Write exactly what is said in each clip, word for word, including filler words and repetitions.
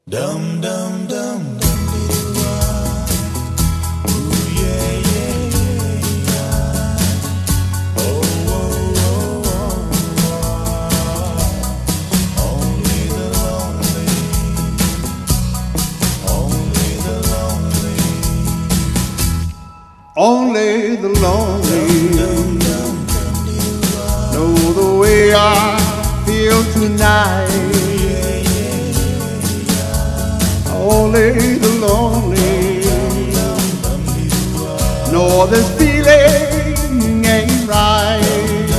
Dum dum dum dum dee wah. Ooh yeah yeah yeah yeah. Oh oh oh oh. Only the lonely, only the lonely, Only the lonely dum dum dum dee wah. know the way I feel tonight. Only the lonely know this feeling ain't right.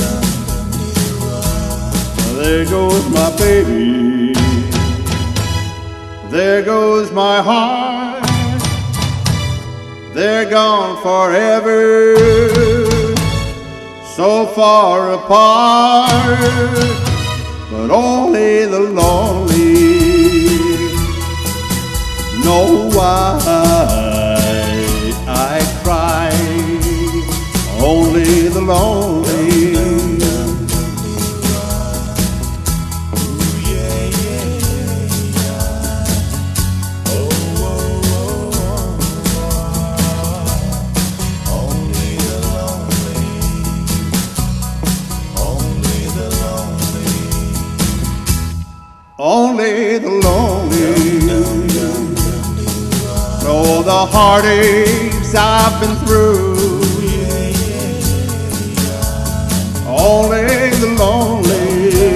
There goes my baby, there goes my heart. They're gone forever, so far apart. But only the lonely know why I cry. Only the lonely Only the lonely know the heartaches I've been through. Only the lonely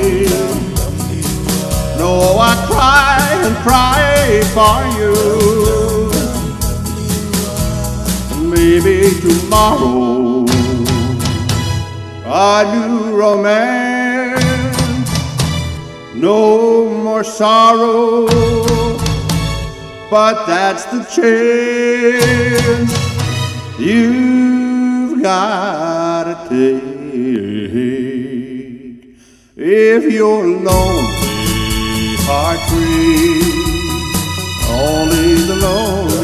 know I cry and cry for you. Maybe tomorrow a new romance, no more sorrow, but that's the chance you've gotta take. If you're lonely, heart free, only the lonely